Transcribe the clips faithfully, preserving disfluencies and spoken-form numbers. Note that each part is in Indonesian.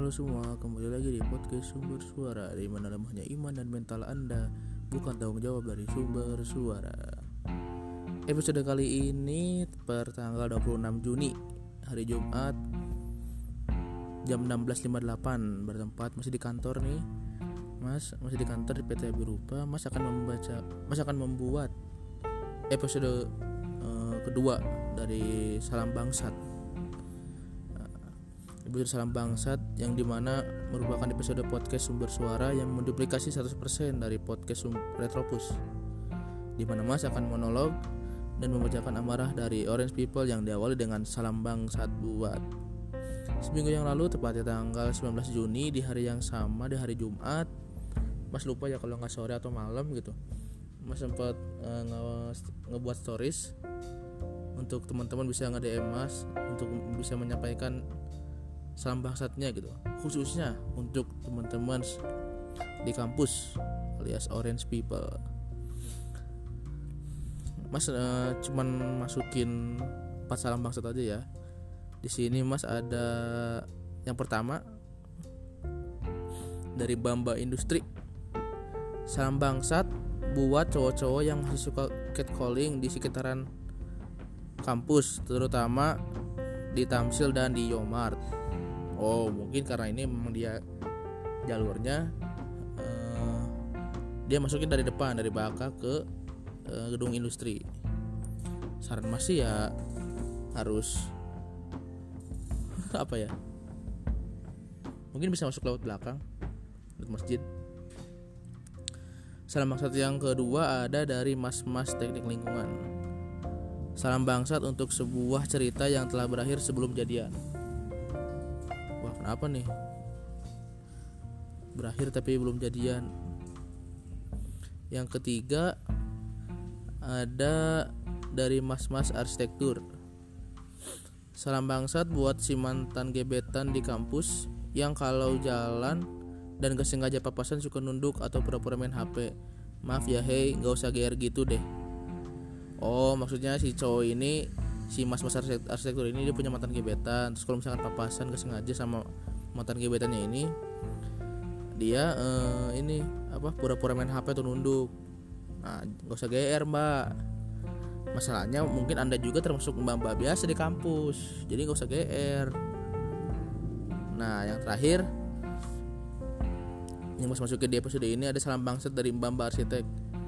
Halo semua, kembali lagi di podcast Sumber Suara, di mana lemahnya iman dan mental Anda bukan tanggung jawab dari Sumber Suara. Episode kali ini per tanggal dua puluh enam Juni, hari Jumat, jam enam belas lima puluh delapan, bertempat masih di kantor nih. Mas masih di kantor di P T Birupa. Mas akan membaca, Mas akan membuat episode uh, kedua dari Salam Bangsat. Episode Salam Bangsat yang dimana merupakan episode podcast Sumber Suara yang menduplikasi seratus persen dari podcast Retropus, dimana Mas akan monolog dan membacakan amarah dari Orange People yang diawali dengan Salam Bangsat buat. Seminggu yang lalu, tepatnya tanggal sembilan belas Juni, di hari yang sama, di hari Jumat, Mas lupa ya kalau nggak sore atau malam gitu, Mas sempat uh, nge- ngebuat stories untuk teman-teman bisa nge-D M Mas untuk bisa menyampaikan salam bangsatnya gitu, khususnya untuk teman-teman di kampus alias Orange People. Mas uh, cuman masukin empat salam bangsat aja ya. Di sini Mas ada yang pertama dari Bamba Industri. Salam bangsat buat cowok-cowok yang masih suka catcalling di sekitaran kampus, terutama di Tamsil dan di Yomart. Oh, mungkin karena ini memang dia jalurnya uh, dia masukin dari depan, dari Baka ke uh, gedung industri. Saran Mas sih ya harus apa ya? Mungkin bisa masuk lewat belakang ke masjid. Salam bangsat yang kedua ada dari Mas-mas Teknik Lingkungan. Salam bangsat untuk sebuah cerita yang telah berakhir sebelum jadian. Wah, kenapa nih? Berakhir tapi belum jadian. Yang ketiga ada dari Mas-mas Arsitektur. Salam bangsat buat si mantan gebetan di kampus yang kalau jalan dan gak sengaja papasan suka nunduk atau pura-pura main H P. Maaf ya hei, gak usah G R gitu deh. Oh, maksudnya si cowok ini, si mas-mas arsitektur ini dia punya mantan gebetan. Terus kalau misalkan papasan gak sengaja sama mantan gebetannya ini, dia uh, ini apa pura-pura main H P atau nunduk. Nah, gak usah G R mbak. Masalahnya mungkin Anda juga termasuk mbak-mbak biasa di kampus, jadi gak usah G R. Nah, yang terakhir yang Mas masukin di episode ini ada salam bangsat dari mbak-mbak arsitek.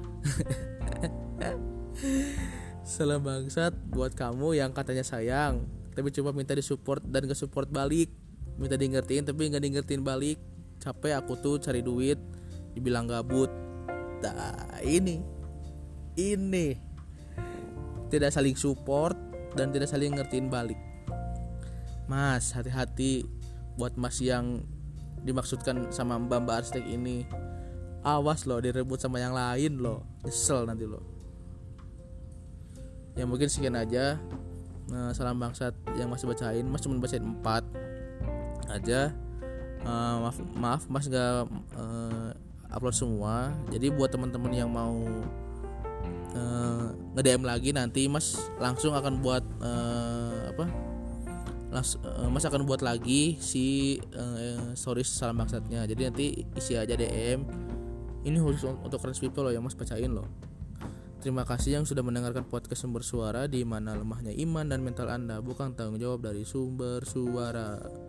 Salam bangsat buat kamu yang katanya sayang tapi cuma minta disupport dan gak support balik, minta di ngertiin tapi gak di ngertiin balik. Capek aku tuh cari duit, dibilang gabut. Nah, ini ini tidak saling support dan tidak saling ngertiin balik. Mas, hati-hati buat Mas yang dimaksudkan sama mbak-mbak arsitek ini. Awas loh direbut sama yang lain loh, nyesel nanti loh. Ya mungkin sekian aja nah, salam bangsat yang Mas bacain. Mas cuma bacain empat aja. uh, Maaf maaf Mas gak uh, upload semua. Jadi buat teman-teman yang mau uh, nge-D M lagi, nanti Mas langsung akan buat uh, apa Langs- uh, Mas akan buat lagi si uh, stories salam bangsatnya. Jadi nanti isi aja D M. Ini khusus untuk Orange People loh yang Mas bacain loh. Terima kasih yang sudah mendengarkan podcast Sumber Suara, di mana lemahnya iman dan mental Anda bukan tanggung jawab dari Sumber Suara.